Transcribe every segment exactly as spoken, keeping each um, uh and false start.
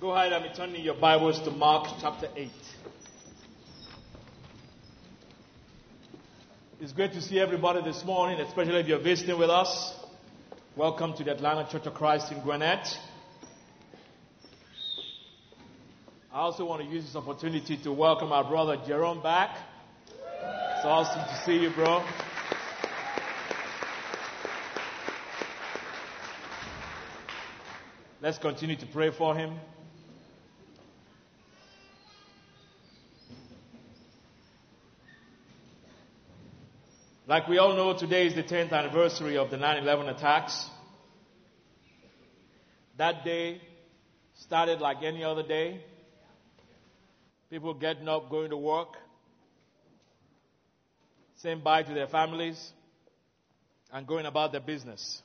Go ahead and be turning your Bibles to Mark chapter eight. It's great to see everybody this morning, especially if you're visiting with us. Welcome to the Atlanta Church of Christ in Gwinnett. I also want to use this opportunity to welcome our brother Jerome back. It's awesome to see you, bro. Let's continue to pray for him. Like we all know, today is the tenth anniversary of the nine eleven attacks. That day started like any other day. People getting up, going to work, saying bye to their families, and going about their business.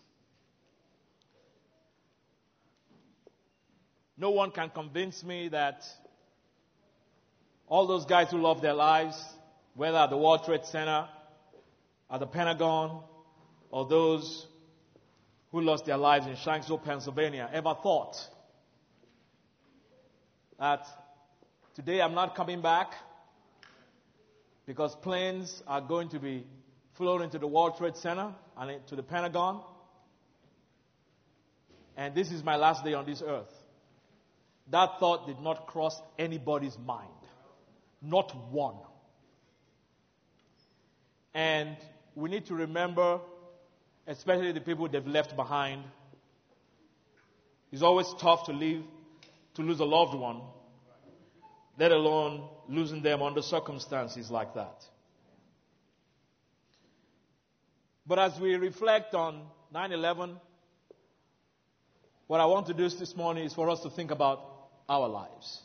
No one can convince me that all those guys who lost their lives, whether at the World Trade Center, at the Pentagon, or those who lost their lives in Shanksville, Pennsylvania, ever thought that today I'm not coming back because planes are going to be flown into the World Trade Center and to the Pentagon, and this is my last day on this earth. That thought did not cross anybody's mind. Not one. And we need to remember, especially the people they've left behind. It's always tough to leave, to lose a loved one, let alone losing them under circumstances like that. But as we reflect on nine eleven, what I want to do this morning is for us to think about our lives.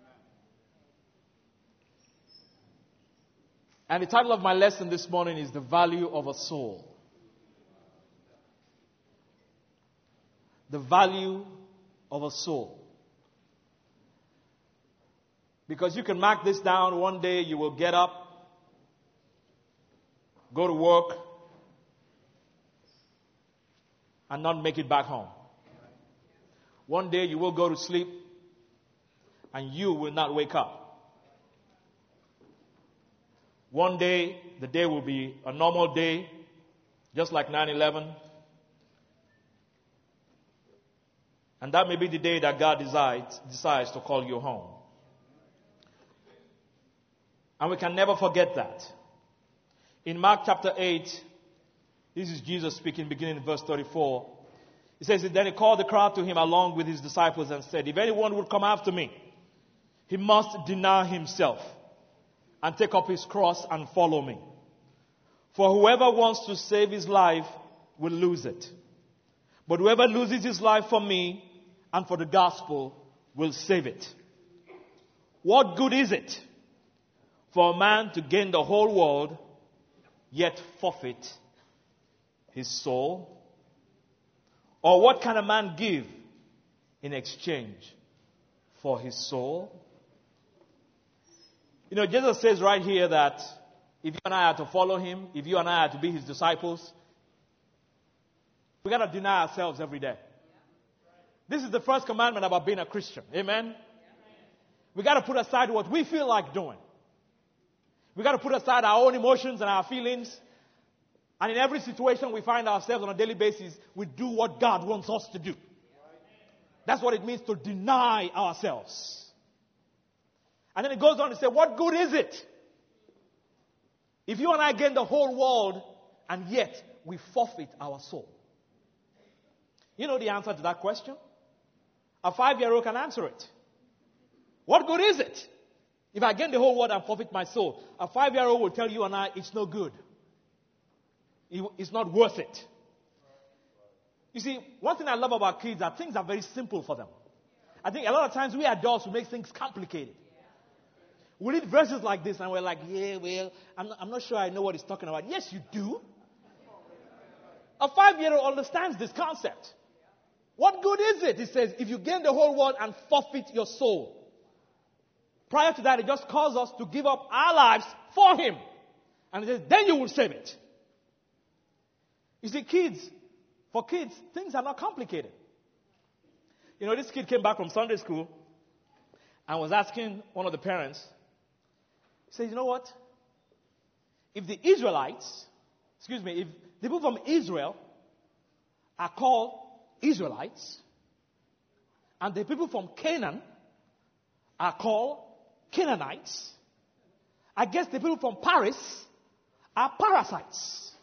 And the title of my lesson this morning is The Value of a Soul. The value of a soul. Because you can mark this down, one day you will get up, go to work, and not make it back home. One day you will go to sleep, and you will not wake up. One day, the day will be a normal day, just like nine eleven. And that may be the day that God decides, decides to call you home. And we can never forget that. In Mark chapter eight, this is Jesus speaking, beginning in verse thirty-four. He says, then he called the crowd to him along with his disciples and said, if anyone would come after me, he must deny himself and take up his cross and follow me. For whoever wants to save his life will lose it. But whoever loses his life for me and for the gospel will save it. What good is it for a man to gain the whole world, yet forfeit his soul? Or what can a man give in exchange for his soul? You know, Jesus says right here that if you and I are to follow him, if you and I are to be his disciples, we got to deny ourselves every day. This is the first commandment about being a Christian. Amen? We got to put aside what we feel like doing. We got to put aside our own emotions and our feelings. And in every situation we find ourselves on a daily basis, we do what God wants us to do. That's what it means to deny ourselves. And then it goes on to say, what good is it if you and I gain the whole world and yet we forfeit our soul? You know the answer to that question? A five-year-old can answer it. What good is it if I gain the whole world and forfeit my soul? A five-year-old will tell you and I, it's no good. It's not worth it. You see, one thing I love about kids is that things are very simple for them. I think a lot of times we adults will make things complicated. We read verses like this and we're like, yeah, well, I'm not, I'm not sure I know what he's talking about. Yes, you do. A five-year-old understands this concept. What good is it? He says, if you gain the whole world and forfeit your soul. Prior to that, it just calls us to give up our lives for him. And he says, then you will save it. You see, kids, for kids, things are not complicated. You know, this kid came back from Sunday school and was asking one of the parents, he said, you know what? If the Israelites, excuse me, if the people from Israel are called Israelites, and the people from Canaan are called Canaanites, I guess the people from Paris are parasites.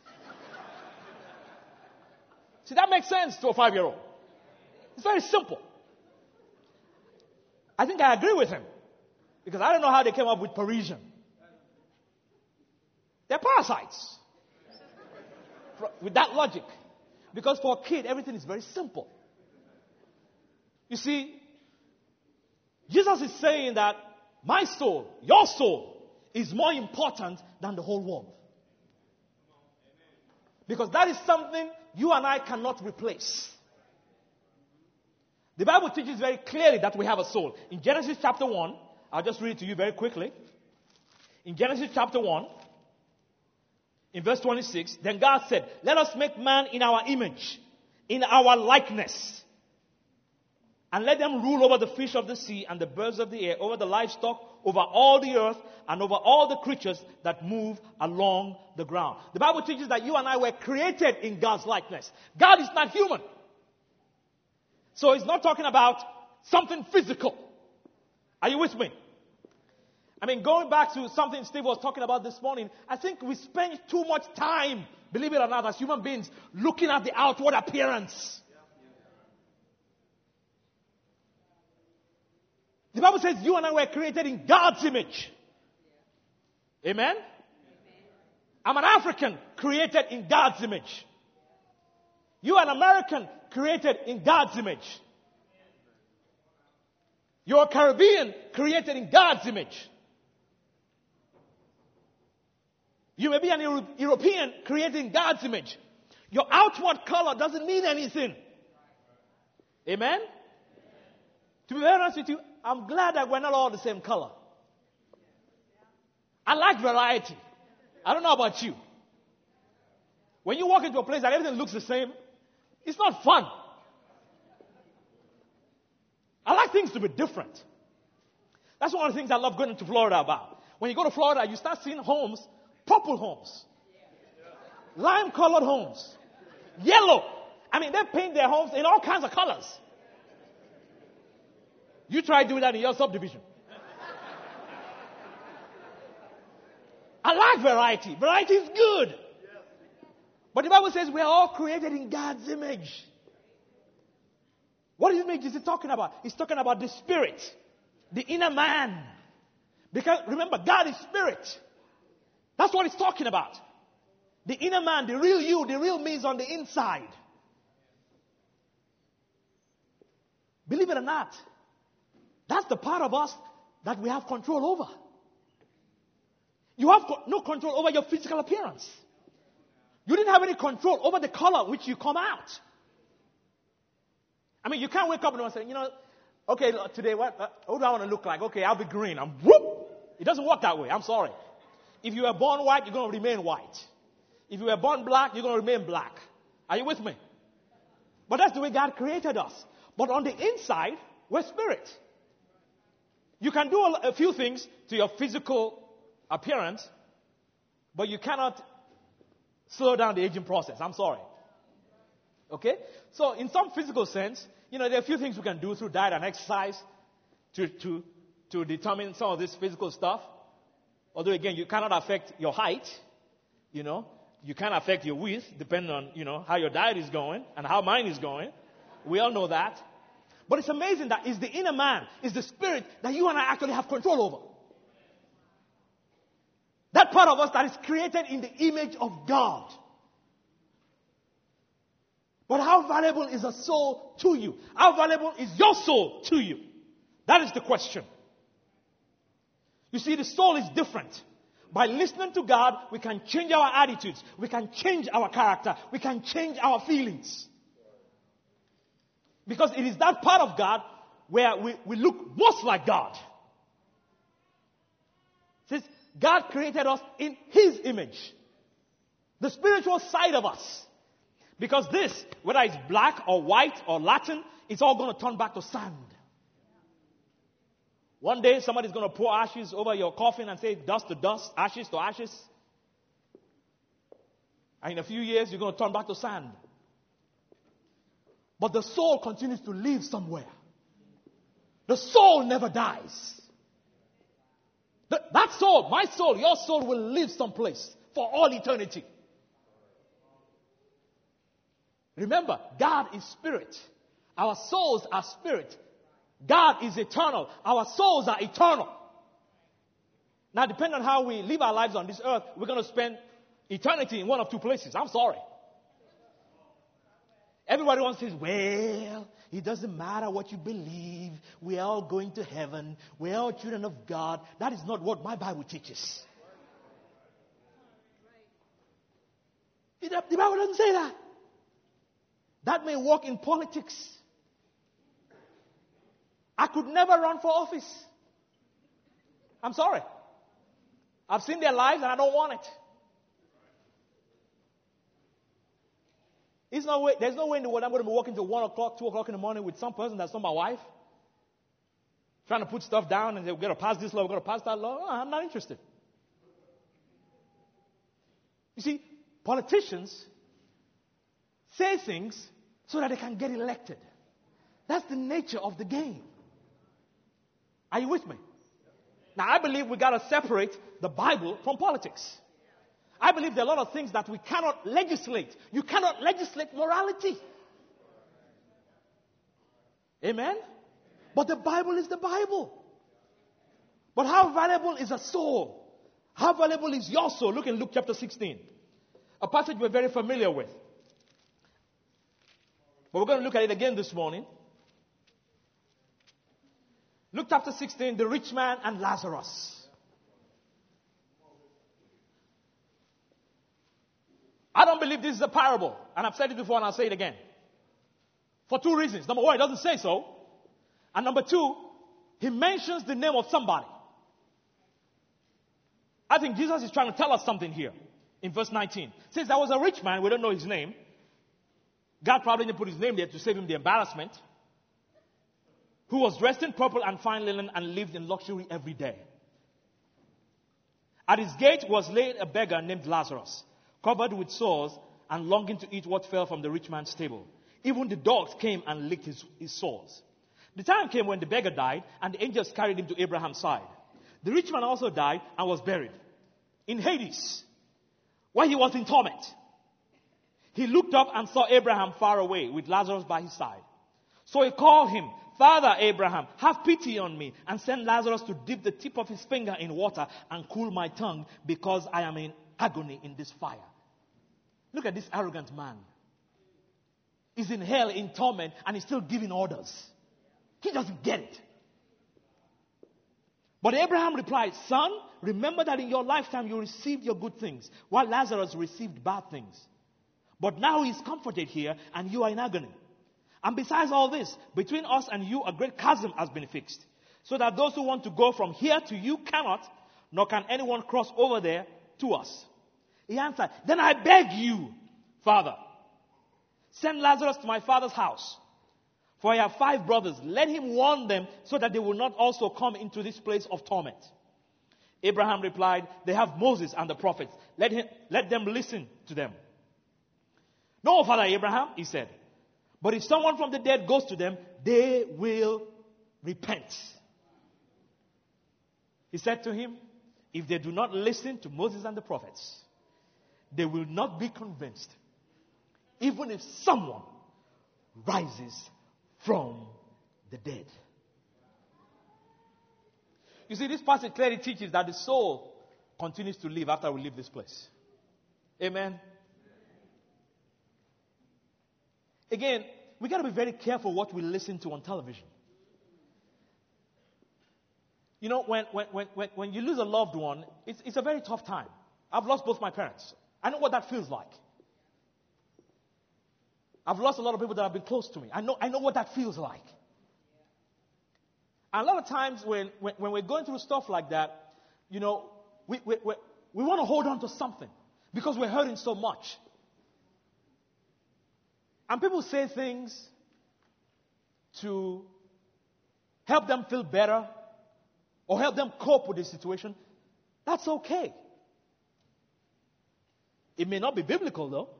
See, that makes sense to a five-year-old. It's very simple. I think I agree with him, because I don't know how they came up with Parisian. They're parasites. With that logic. Because for a kid, everything is very simple. You see, Jesus is saying that my soul, your soul, is more important than the whole world. Because that is something you and I cannot replace. The Bible teaches very clearly that we have a soul. In Genesis chapter one, I'll just read it to you very quickly. In Genesis chapter one, in verse twenty-six, then God said, let us make man in our image, in our likeness, and let them rule over the fish of the sea and the birds of the air, over the livestock, over all the earth, and over all the creatures that move along the ground. The Bible teaches that you and I were created in God's likeness. God is not human. So it's not talking about something physical. Are you with me? I mean, going back to something Steve was talking about this morning, I think we spend too much time, believe it or not, as human beings, looking at the outward appearance. The Bible says you and I were created in God's image. Amen? Amen? I'm an African created in God's image. You're an American created in God's image. You're a Caribbean created in God's image. You may be an Euro- European created in God's image. Your outward color doesn't mean anything. Amen? To be very honest with you, I'm glad that we're not all the same color. I like variety. I don't know about you. When you walk into a place that everything looks the same, it's not fun. I like things to be different. That's one of the things I love going to Florida about. When you go to Florida, you start seeing homes, purple homes, lime-colored homes, yellow. I mean, they paint their homes in all kinds of colors. You try doing that in your subdivision. I like variety. Variety is good. But the Bible says we are all created in God's image. What image is it talking about? It's talking about the spirit, the inner man. Because remember, God is spirit. That's what it's talking about. The inner man, the real you, the real me is on the inside. Believe it or not, that's the part of us that we have control over. You have co- no control over your physical appearance. You didn't have any control over the color which you come out. I mean, you can't wake up and say, you know, okay, today, what, uh, what do I want to look like? Okay, I'll be green. I'm whoop. It doesn't work that way. I'm sorry. If you were born white, you're going to remain white. If you were born black, you're going to remain black. Are you with me? But that's the way God created us. But on the inside, we're spirit. You can do a, a few things to your physical appearance, but you cannot slow down the aging process. I'm sorry. Okay? So in some physical sense, you know, there are a few things we can do through diet and exercise to, to, to determine some of this physical stuff. Although, again, you cannot affect your height, you know. You can affect your width, depending on, you know, how your diet is going and how mine is going. We all know that. But it's amazing that it's the inner man, it's the spirit that you and I actually have control over. That part of us that is created in the image of God. But how valuable is a soul to you? How valuable is your soul to you? That is the question. You see, the soul is different. By listening to God, we can change our attitudes. We can change our character. We can change our feelings. Because it is that part of God where we, we look most like God. It says, God created us in His image. The spiritual side of us. Because this, whether it's black or white or Latin, it's all going to turn back to sand. One day somebody's going to pour ashes over your coffin and say dust to dust, ashes to ashes. And in a few years you're going to turn back to sand. But the soul continues to live somewhere. The soul never dies. The, that soul, my soul, your soul will live someplace for all eternity. Remember, God is spirit. Our souls are spirit. God is eternal. Our souls are eternal. Now, depending on how we live our lives on this earth, we're going to spend eternity in one of two places. I'm sorry. Everybody wants to say, well, it doesn't matter what you believe. We're all going to heaven. We're all children of God. That is not what my Bible teaches. The Bible doesn't say that. That may work in politics. I could never run for office. I'm sorry. I've seen their lives and I don't want it. It's no way, there's no way in the world I'm going to be walking to one o'clock, two o'clock in the morning with some person that's not my wife. Trying to put stuff down and say, we're going to pass this law, we're going to pass that law. Oh, I'm not interested. You see, politicians say things so that they can get elected. That's the nature of the game. Are you with me? Now, I believe we got to separate the Bible from politics. I believe there are a lot of things that we cannot legislate. You cannot legislate morality. Amen? But the Bible is the Bible. But how valuable is a soul? How valuable is your soul? Look in Luke chapter sixteen. A passage we're very familiar with. But we're going to look at it again this morning. Luke chapter sixteen, the rich man and Lazarus. I don't believe this is a parable. And I've said it before and I'll say it again. For two reasons. Number one, it doesn't say so. And number two, he mentions the name of somebody. I think Jesus is trying to tell us something here. In verse nineteen. It says there was a rich man, we don't know his name. God probably didn't put his name there to save him the embarrassment. Who was dressed in purple and fine linen and lived in luxury every day. At his gate was laid a beggar named Lazarus, covered with sores and longing to eat what fell from the rich man's table. Even the dogs came and licked his, his sores. The time came when the beggar died, and the angels carried him to Abraham's side. The rich man also died and was buried in Hades, where he was in torment. He looked up and saw Abraham far away with Lazarus by his side. So he called him, Father Abraham, have pity on me and send Lazarus to dip the tip of his finger in water and cool my tongue because I am in agony in this fire. Look at this arrogant man. He's in hell in torment and he's still giving orders. He doesn't get it. But Abraham replied, Son, remember that in your lifetime you received your good things, while Lazarus received bad things. But now he is comforted here and you are in agony. And besides all this, between us and you a great chasm has been fixed, so that those who want to go from here to you cannot, nor can anyone cross over there to us. He answered, Then I beg you, Father, send Lazarus to my father's house. For I have five brothers. Let him warn them so that they will not also come into this place of torment. Abraham replied, They have Moses and the prophets. Let him, let them listen to them. No, Father Abraham, he said. But if someone from the dead goes to them, they will repent. He said to him, If they do not listen to Moses and the prophets, they will not be convinced, even if someone rises from the dead. You see, this passage clearly teaches that the soul continues to live after we leave this place. Amen. Again, we got to be very careful what we listen to on television. You know, when, when, when, when you lose a loved one, it's, it's a very tough time. I've lost both my parents. I know what that feels like. I've lost a lot of people that have been close to me. I know, I know what that feels like. And a lot of times when, when, when we're going through stuff like that, you know, we, we, we, we want to hold on to something because we're hurting so much. And people say things to help them feel better or help them cope with the situation, that's okay. It may not be biblical, though.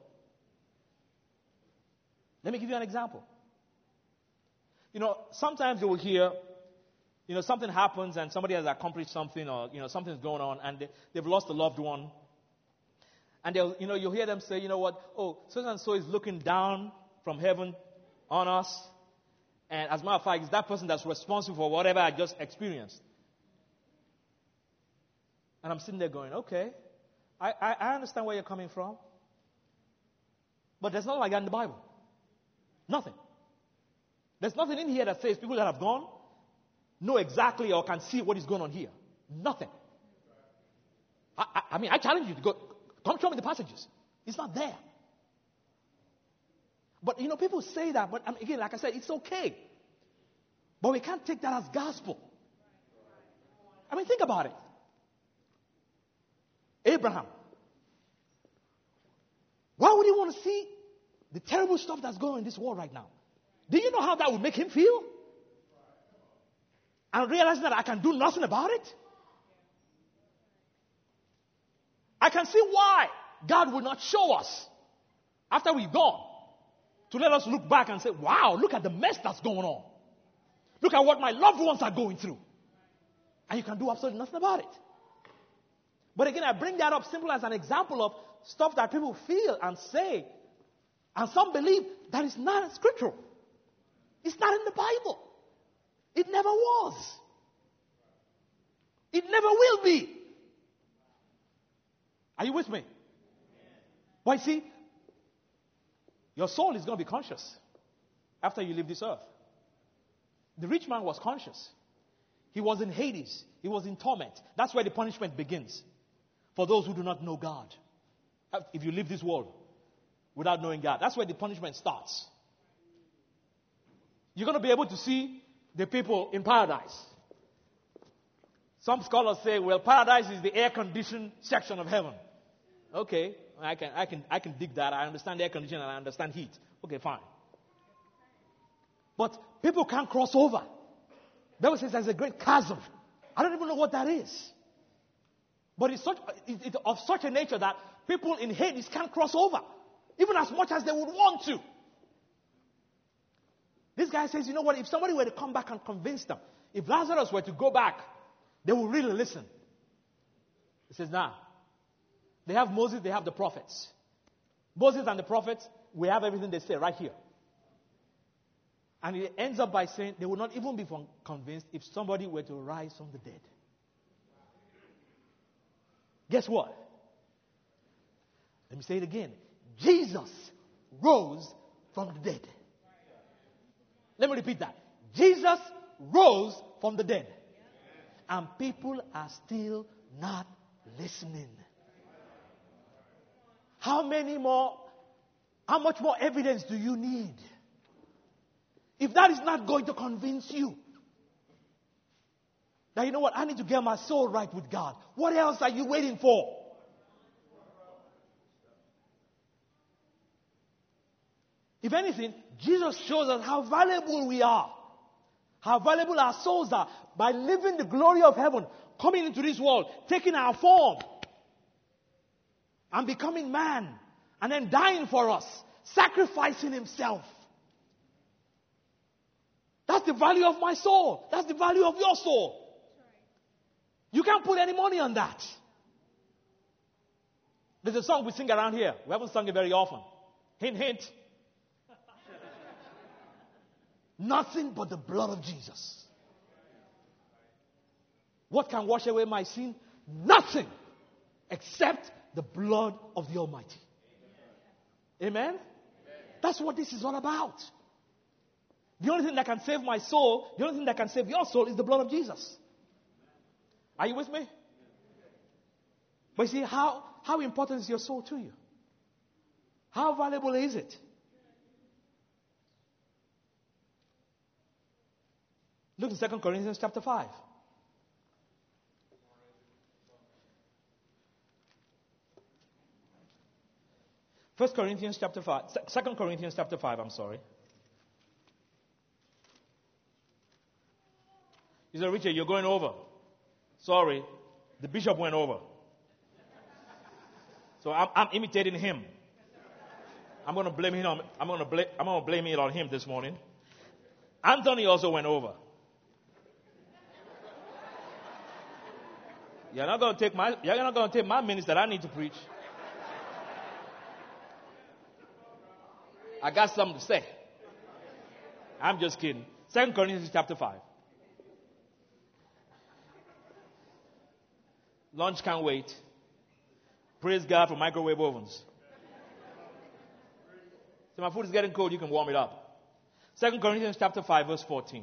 Let me give you an example. You know, sometimes you will hear, you know, something happens and somebody has accomplished something, or, you know, something's going on and they, they've lost a loved one. And they'll, you know, you'll hear them say, you know what, oh, so and so is looking down from heaven on us. And as a matter of fact, it's that person that's responsible for whatever I just experienced. And I'm sitting there going, okay, I, I, I understand where you're coming from. But there's nothing like that in the Bible. Nothing. There's nothing in here that says people that have gone know exactly or can see what is going on here. Nothing. I, I, I mean, I challenge you to go, come show me the passages. It's not there. But, you know, people say that, but I mean, again, like I said, it's okay. But we can't take that as gospel. I mean, think about it. Abraham. Why would he want to see the terrible stuff that's going on in this world right now? Do you know how that would make him feel? And realizing that I can do nothing about it? I can see why God would not show us after we've gone, to let us look back and say, wow, look at the mess that's going on. Look at what my loved ones are going through. And you can do absolutely nothing about it. But again, I bring that up simply as an example of stuff that people feel and say, and some believe that is not scriptural. It's not in the Bible. It never was. It never will be. Are you with me? Why, well, see, your soul is going to be conscious after you leave this earth. The rich man was conscious. He was in Hades. He was in torment. That's where the punishment begins for those who do not know God. If you leave this world without knowing God, that's where the punishment starts. You're going to be able to see the people in paradise. Some scholars say, well, paradise is the air-conditioned section of heaven. Okay, I can, I can, I can dig that. I understand air conditioning and I understand heat. Okay, fine. But people can't cross over. The Bible says there's a great chasm. I don't even know what that is. But it's, such, it, it's of such a nature that people in Hades can't cross over, even as much as they would want to. This guy says, you know what, if somebody were to come back and convince them, if Lazarus were to go back, they will really listen. He says, nah. They have Moses, they have the prophets. Moses and the prophets, we have everything they say right here. And it ends up by saying they would not even be convinced if somebody were to rise from the dead. Guess what? Let me say it again. Jesus rose from the dead. Let me repeat that. Jesus rose from the dead. And people are still not listening. How many more, how much more evidence do you need? If that is not going to convince you that, you know what, I need to get my soul right with God, what else are you waiting for? If anything, Jesus shows us how valuable we are, how valuable our souls are by living the glory of heaven, coming into this world, taking our form, and becoming man, and then dying for us, sacrificing himself. That's the value of my soul. That's the value of your soul. You can't put any money on that. There's a song we sing around here. We haven't sung it very often. Hint, hint. Nothing but the blood of Jesus. What can wash away my sin? Nothing except the blood of the Almighty. Amen? Amen? That's what this is all about. The only thing that can save my soul, the only thing that can save your soul is the blood of Jesus. Are you with me? But you see, how, how important is your soul to you? How valuable is it? Look in Second Corinthians chapter five. First Corinthians chapter five. Second Corinthians chapter five, I'm sorry. You say, Richard, you're going over. Sorry, the bishop went over. So I'm, I'm imitating him. I'm going to blame him on, I'm going to blame, I'm going to blame it on him this morning. Anthony also went over. You're not going to take my, you're not going to take my minutes that I need to preach. I got something to say. I'm just kidding. Second Corinthians chapter five. Lunch can't wait. Praise God for microwave ovens. So my food is getting cold, you can warm it up. Second Corinthians chapter five, verse fourteen.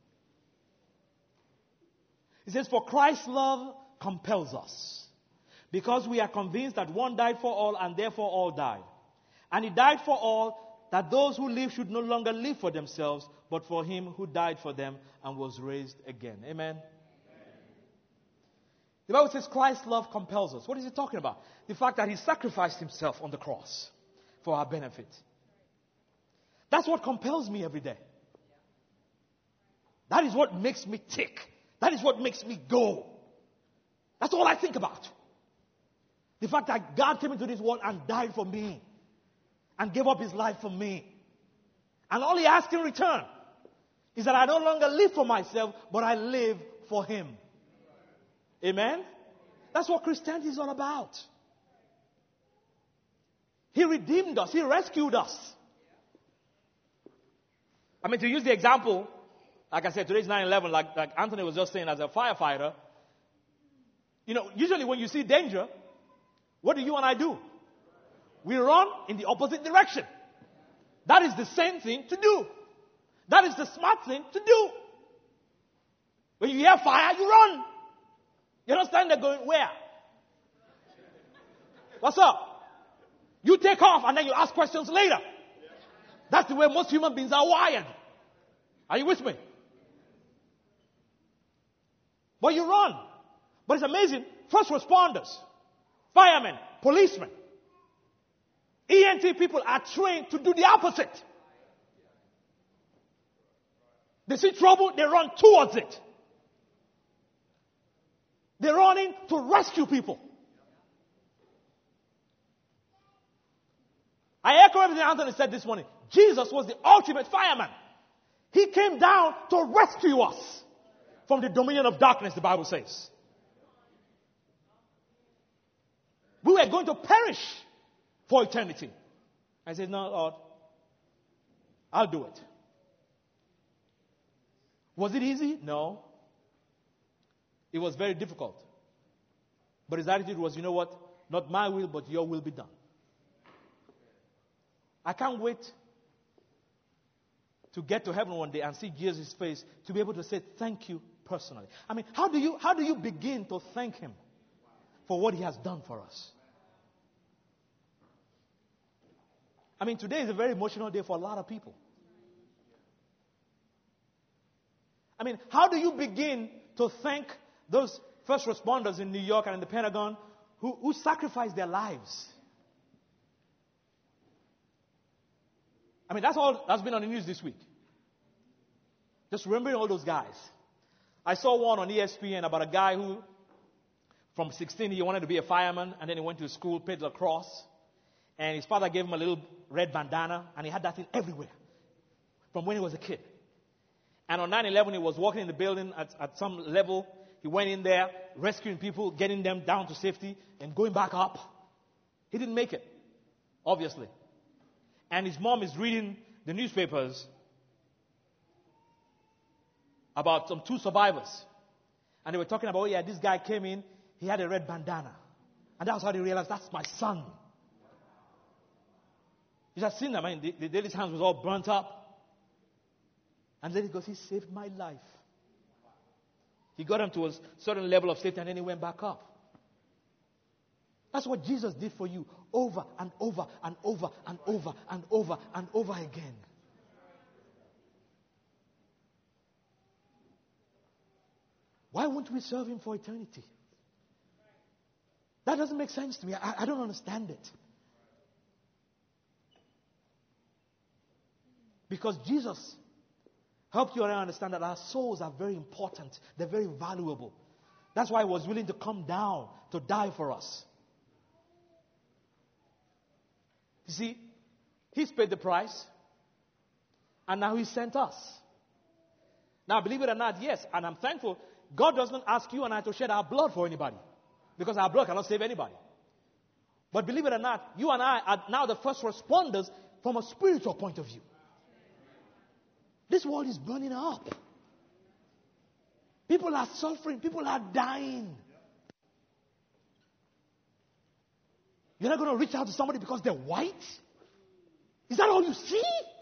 It says, for Christ's love compels us, because we are convinced that one died for all, and therefore all died. And he died for all, that those who live should no longer live for themselves, but for him who died for them and was raised again. Amen. The Bible says Christ's love compels us. What is he talking about? The fact that he sacrificed himself on the cross for our benefit. That's what compels me every day. That is what makes me tick. That is what makes me go. That's all I think about. The fact that God came into this world and died for me and gave up his life for me. And all he asks in return is that I no longer live for myself, but I live for him. Amen? That's what Christianity is all about. He redeemed us. He rescued us. I mean, to use the example, like I said, today's nine eleven, like, like Anthony was just saying, as a firefighter, you know, usually when you see danger, what do you and I do? We run in the opposite direction. That is the same thing to do. That is the smart thing to do. When you hear fire, you run. You're not standing there going, where? What's up? You take off and then you ask questions later. That's the way most human beings are wired. Are you with me? But you run. But it's amazing. First responders, firemen, policemen, E M T people are trained to do the opposite. They see trouble, they run towards it. They're running to rescue people. I echo everything Anthony said this morning. Jesus was the ultimate fireman. He came down to rescue us from the dominion of darkness, the Bible says. We were going to perish for eternity. I said, no, Lord, I'll do it. Was it easy? No. It was very difficult. But his attitude was, you know what? Not my will, but your will be done. I can't wait to get to heaven one day and see Jesus' face, to be able to say thank you personally. I mean, how do you, how do you begin to thank him for what he has done for us? I mean, today is a very emotional day for a lot of people. I mean, how do you begin to thank those first responders in New York and in the Pentagon who, who sacrificed their lives? I mean, that's all that's been on the news this week. Just remembering all those guys. I saw one on E S P N about a guy who, from sixteen, he wanted to be a fireman, and then he went to school, played lacrosse, and his father gave him a little red bandana, and he had that thing everywhere from when he was a kid. And on nine eleven, he was walking in the building at, at some level. He went in there, rescuing people, getting them down to safety, and going back up. He didn't make it, obviously. And his mom is reading the newspapers about some two survivors. And they were talking about, oh yeah, this guy came in, he had a red bandana. And that's how they realized, that's my son. You have seen them, I mean, the, the lady's hands was all burnt up. And then he goes, he saved my life. He got him to a certain level of safety and then he went back up. That's what Jesus did for you over and over and over and over and over and over again. Why won't we serve him for eternity? That doesn't make sense to me. I, I don't understand it. Because Jesus helped you and I understand that our souls are very important. They're very valuable. That's why he was willing to come down to die for us. You see, he's paid the price, and now he sent us. Now, believe it or not, yes, and I'm thankful, God doesn't ask you and I to shed our blood for anybody, because our blood cannot save anybody. But believe it or not, you and I are now the first responders from a spiritual point of view. This world is burning up. People are suffering. People are dying. You're not going to reach out to somebody because they're white? Is that all you see?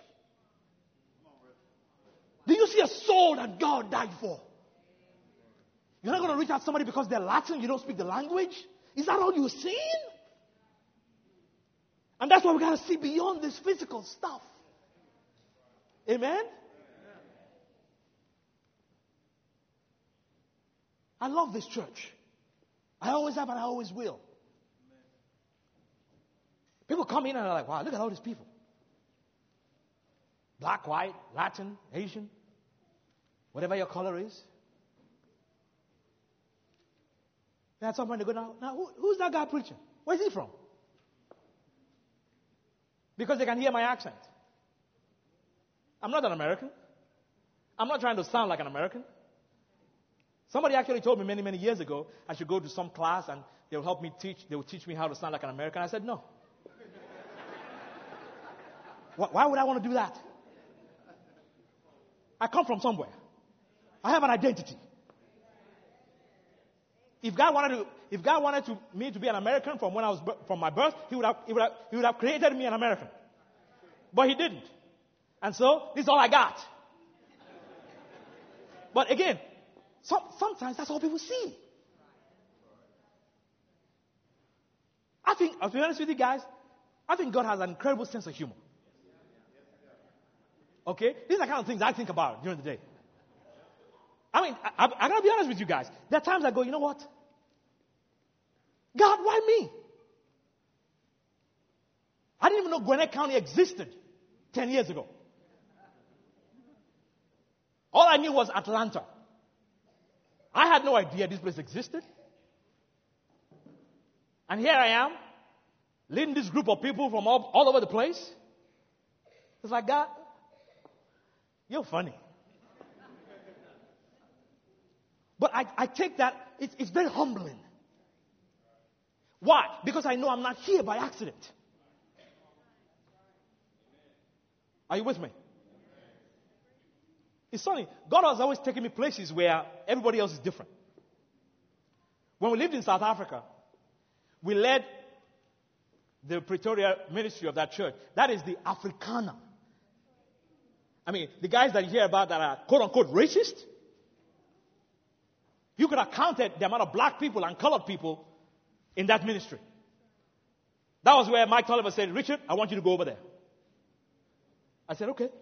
Do you see a soul that God died for? You're not going to reach out to somebody because they're Latin, you don't speak the language? Is that all you're seeing? And that's why we got to see beyond this physical stuff. Amen? I love this church. I always have and I always will. People come in and are like, wow, look at all these people. Black, white, Latin, Asian, whatever your color is. Then at some point they go, now, now who, who's that guy preaching? Where's he from? Because they can hear my accent. I'm not an American. I'm not trying to sound like an American. Somebody actually told me many, many years ago I should go to some class and they'll help me teach, they will teach me how to sound like an American. I said, no. Why would I want to do that? I come from somewhere. I have an identity. If God wanted to, if God wanted to, me to be an American from when I was from my birth, He would have, He would have, He would have created me an American. But He didn't. And so this is all I got. But again, some, sometimes that's all people see. I think, to be honest with you guys, I think God has an incredible sense of humor. Okay? These are the kind of things I think about during the day. I mean, I, I, I gotta be honest with you guys. There are times I go, you know what? God, why me? I didn't even know Gwinnett County existed ten years ago. All I knew was Atlanta. I had no idea this place existed. And here I am, leading this group of people from all, all over the place. It's like, God, you're funny. But I, I take that, it's, it's very humbling. Why? Because I know I'm not here by accident. Are you with me? It's funny. God has always taken me places where everybody else is different. When we lived in South Africa, we led the Pretoria ministry of that church. That is the Afrikaner. I mean, the guys that you hear about that are quote-unquote racist, you could have counted the amount of black people and colored people in that ministry. That was where Mike Tolliver said, Richard, I want you to go over there. I said, okay.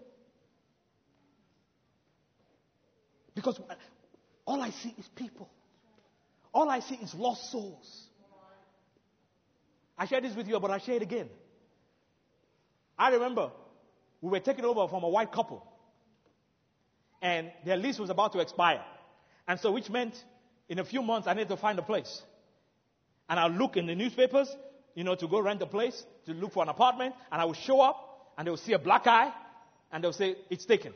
Because all I see is people. All I see is lost souls. I shared this with you, but I share it again. I remember we were taken over from a white couple. And their lease was about to expire. And so which meant in a few months I needed to find a place. And I'll look in the newspapers, you know, to go rent a place, to look for an apartment. And I would show up and they would see a black eye and they'll say, it's taken.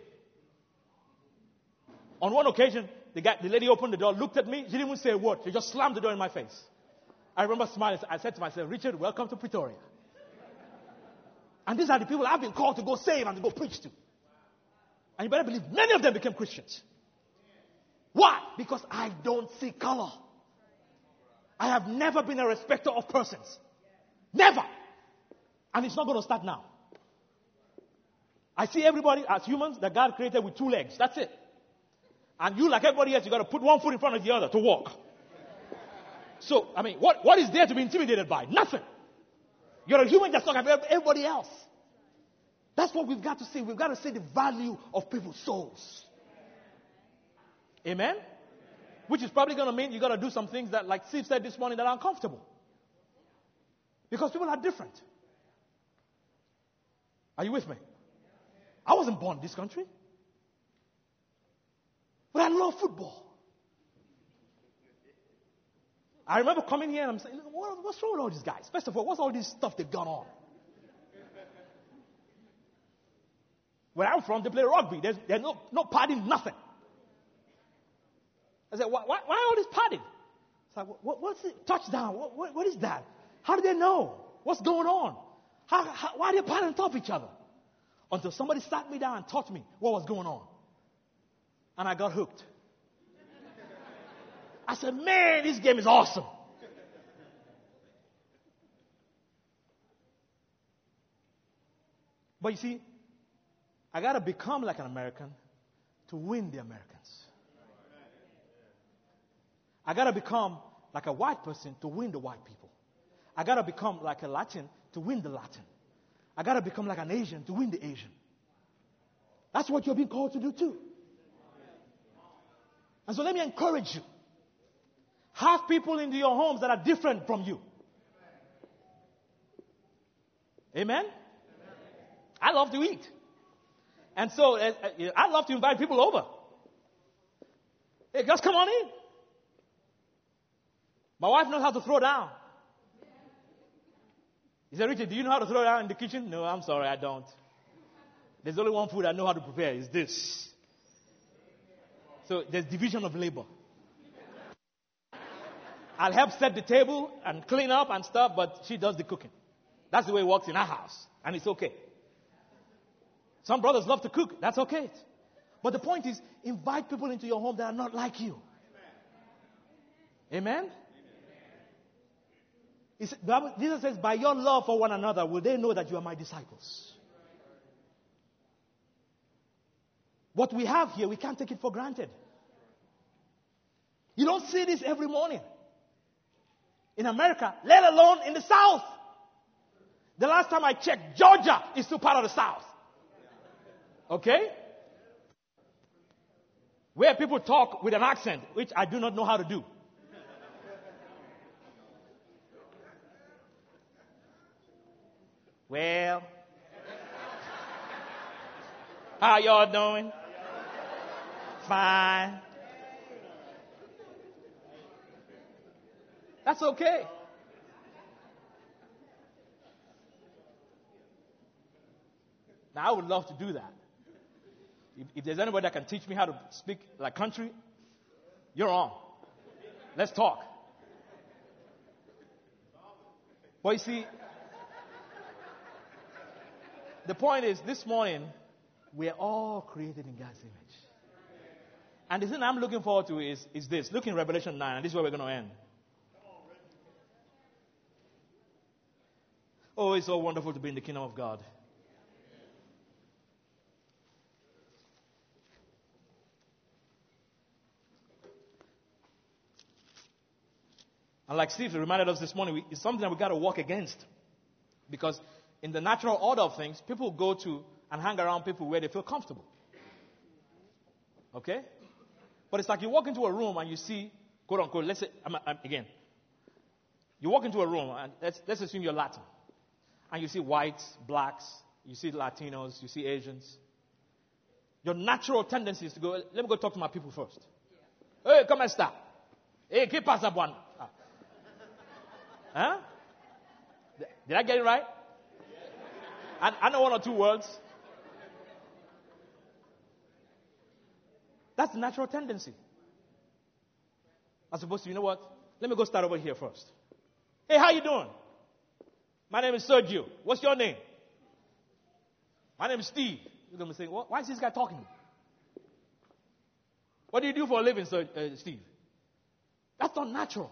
On one occasion, the, guy, the lady opened the door, looked at me. She didn't even say a word. She just slammed the door in my face. I remember smiling. I said to myself, Richard, welcome to Pretoria. And these are the people I've been called to go save and to go preach to. And you better believe many of them became Christians. Why? Because I don't see color. I have never been a respecter of persons. Never. And it's not going to start now. I see everybody as humans that God created with two legs. That's it. And you, like everybody else, you got to put one foot in front of the other to walk. So, I mean, what, what is there to be intimidated by? Nothing. You're a human just like everybody else. That's what we've got to see. We've got to see the value of people's souls. Amen? Which is probably going to mean you got to do some things that, like Steve said this morning, that are uncomfortable. Because people are different. Are you with me? I wasn't born in this country. But I love football. I remember coming here and I'm saying, what, what's wrong with all these guys? First of all, what's all this stuff they've got on? Where I'm from, they play rugby. There's, there's no, no partying, nothing. I said, why, why, why all this partying? It's like, what, what's it? Touchdown? What, what, what is that? How do they know? What's going on? How, how, why are they partying on top of each other? Until somebody sat me down and taught me what was going on. And I got hooked. I said, man, this game is awesome. But you see, I got to become like an American to win the Americans. I got to become like a white person to win the white people. I got to become like a Latin to win the Latin. I got to become like an Asian to win the Asian. That's what you're being called to do too. And so let me encourage you. Have people into your homes that are different from you. Amen? Amen. I love to eat. And so uh, I love to invite people over. Hey, just come on in. My wife knows how to throw down. He said, Richard, do you know how to throw down in the kitchen? No, I'm sorry, I don't. There's only one food I know how to prepare. It's this. So there's division of labor. I'll help set the table and clean up and stuff, but she does the cooking. That's the way it works in our house. And it's okay. Some brothers love to cook. That's okay. But the point is, invite people into your home that are not like you. Amen? It's, Jesus says, by your love for one another, will they know that you are my disciples? What we have here, we can't take it for granted. You don't see this every morning. In America, let alone in the South. The last time I checked, Georgia is still part of the South. Okay? Where people talk with an accent, which I do not know how to do. Well, how y'all doing? Fine. That's okay. Now, I would love to do that. If, if there's anybody that can teach me how to speak like country, you're on. Let's talk. But you see, the point is, this morning, we're all created in God's image. And the thing I'm looking forward to is, is this. Look in Revelation nine, and this is where we're going to end. Oh, it's so wonderful to be in the kingdom of God. And like Steve reminded us this morning, it's something that we've got to walk against. Because in the natural order of things, people go to and hang around people where they feel comfortable. Okay? But it's like you walk into a room and you see, quote unquote, let's say, I'm, I'm, again, you walk into a room and let's, let's assume you're Latin. And you see whites, blacks, you see Latinos, you see Asians. Your natural tendency is to go, let me go talk to my people first. Yeah. Hey, come and stop. Hey, ¿qué pasa, Juan? Ah. Huh? Did I get it right? I, I know one or two words. That's the natural tendency. As opposed to, you know what? Let me go start over here first. Hey, how you doing? My name is Sergio. What's your name? My name is Steve. You're going to say, why is this guy talking to me? What do you do for a living, Sir, uh, Steve? That's not natural.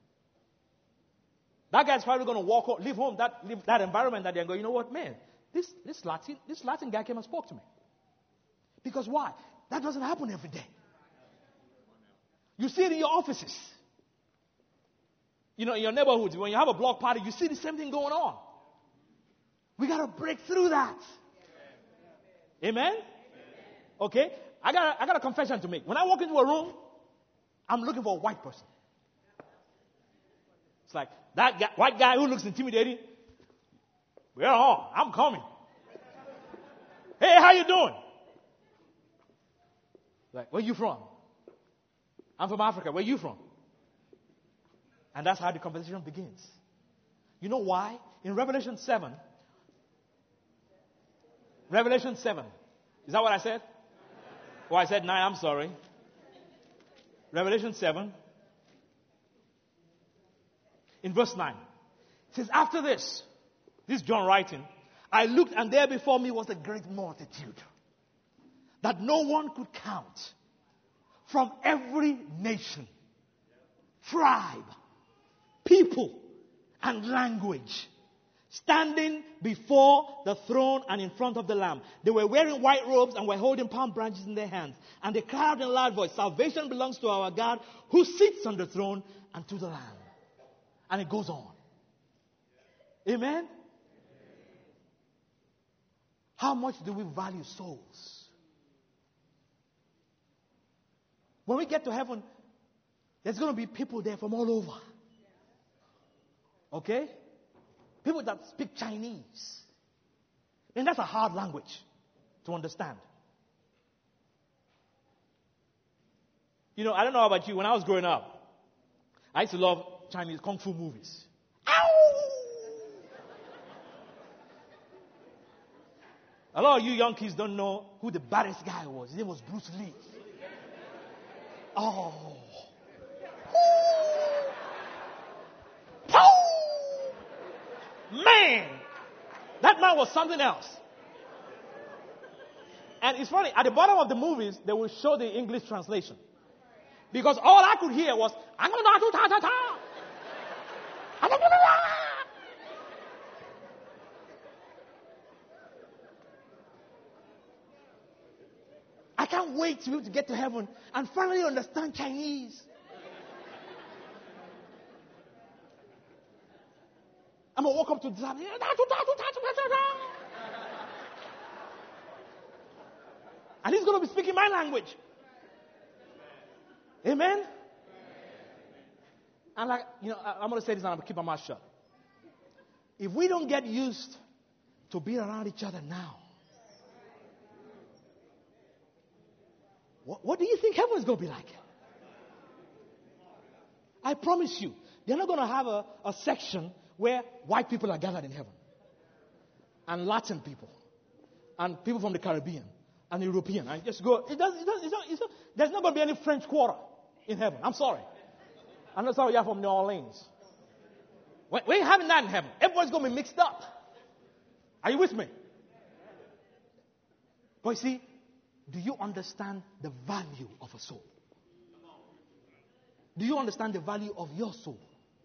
That guy's probably going to walk home, leave home, that, leave that environment that they're going, you know what, man, this, this, Latin, this Latin guy came and spoke to me. Because why? That doesn't happen every day. You see it in your offices. You know, in your neighborhoods, when you have a block party, you see the same thing going on. We got to break through that. Amen? Okay? I got, a, I got a confession to make. When I walk into a room, I'm looking for a white person. It's like, that guy, white guy who looks intimidating, we're on. I'm coming. Hey, how you doing? Like, where you from? I'm from Africa. Where you from? And that's how the conversation begins. You know why? In Revelation seven, Revelation seven, is that what I said? Oh, I said nine, I'm sorry. Revelation seven, in verse nine, it says, after this, this is John writing, I looked and there before me was a great multitude that no one could count, from every nation, tribe, people, and language, standing before the throne and in front of the Lamb. They were wearing white robes and were holding palm branches in their hands. And they cried out in a loud voice, salvation belongs to our God who sits on the throne and to the Lamb. And it goes on. Amen? How much do we value souls? When we get to heaven, there's going to be people there from all over. Okay? People that speak Chinese. And that's a hard language to understand. You know, I don't know about you. When I was growing up, I used to love Chinese kung fu movies. Ow! A lot of you young kids don't know who the baddest guy was. His name was Bruce Lee. Oh. Man, that man was something else. And it's funny, at the bottom of the movies, they will show the English translation. Because all I could hear was, I can't wait to be able to get to heaven and finally understand Chinese. I'm going to walk up to the disciple. And he's going to be speaking my language. Amen? And like, you know, I'm going to say this and I'm going to keep my mouth shut. If we don't get used to being around each other now, what, what do you think heaven is going to be like? I promise you, they're not going to have a, a section where white people are gathered in heaven, and Latin people, and people from the Caribbean, and European. And just go. It does. It does. It's not, it's not, there's not going to be any French Quarter in heaven. I'm sorry. I'm not sorry you're from New Orleans. We, we ain't having that in heaven. Everybody's going to be mixed up. Are you with me? But you see, do you understand the value of a soul? Do you understand the value of your soul?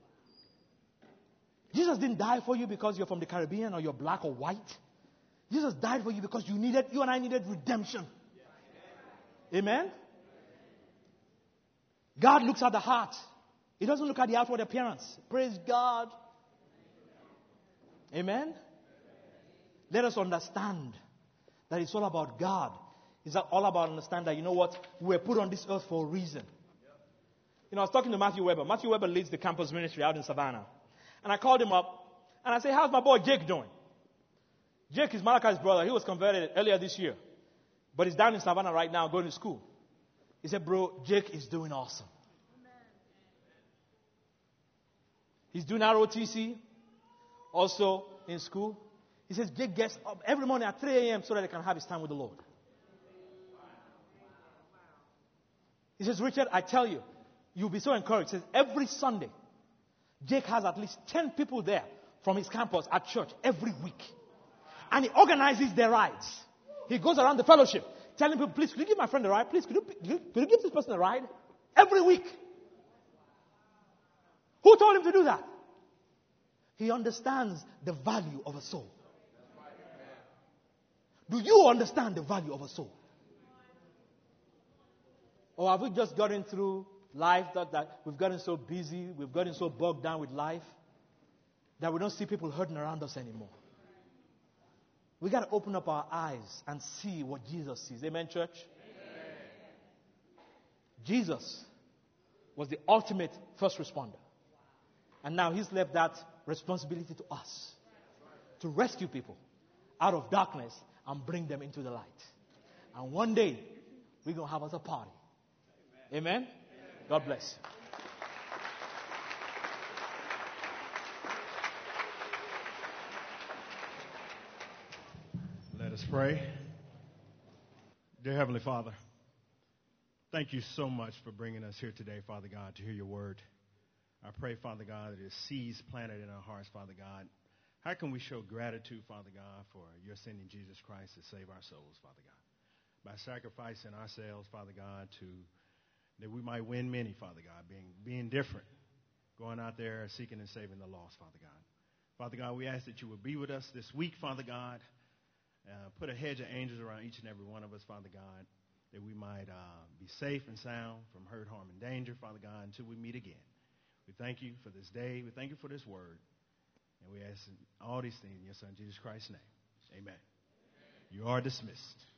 Jesus didn't die for you because you're from the Caribbean or you're black or white. Jesus died for you because you needed, you and I needed redemption. Amen? God looks at the heart. He doesn't look at the outward appearance. Praise God. Amen? Let us understand that it's all about God. It's all about understanding that, you know what, we were put on this earth for a reason. You know, I was talking to Matthew Weber. Matthew Weber leads the campus ministry out in Savannah. And I called him up, and I said, how's my boy Jake doing? Jake is Malachi's brother. He was converted earlier this year. But he's down in Savannah right now going to school. He said, bro, Jake is doing awesome. He's doing R O T C, also in school. He says, Jake gets up every morning at three a.m. so that he can have his time with the Lord. He says, Richard, I tell you, you'll be so encouraged. He says, every Sunday, Jake has at least ten people there from his campus at church every week. And he organizes their rides. He goes around the fellowship telling people, please, could you give my friend a ride? Please, could you, could you give this person a ride? Every week. Who told him to do that? He understands the value of a soul. Do you understand the value of a soul? Or have we just gotten through life that, that we've gotten so busy, we've gotten so bogged down with life that we don't see people hurting around us anymore? We got to open up our eyes and see what Jesus sees. Amen, church? Amen. Jesus was the ultimate first responder. And now he's left that responsibility to us to rescue people out of darkness and bring them into the light. And one day, we're going to have us a party. Amen? Amen? God bless. Let's pray. Dear Heavenly Father, thank you so much for bringing us here today, Father God, to hear your word. I pray, Father God, that it is seeds planted in our hearts, Father God. How can we show gratitude, Father God, for your sending Jesus Christ to save our souls, Father God? By sacrificing ourselves, Father God, to that we might win many, Father God, being being different, going out there seeking and saving the lost, Father God. Father God, we ask that you would be with us this week, Father God. Uh, put a hedge of angels around each and every one of us, Father God, that we might uh, be safe and sound from hurt, harm, and danger, Father God, until we meet again. We thank you for this day. We thank you for this word. And we ask all these things in your Son, Jesus Christ's name. Amen. Amen. You are dismissed.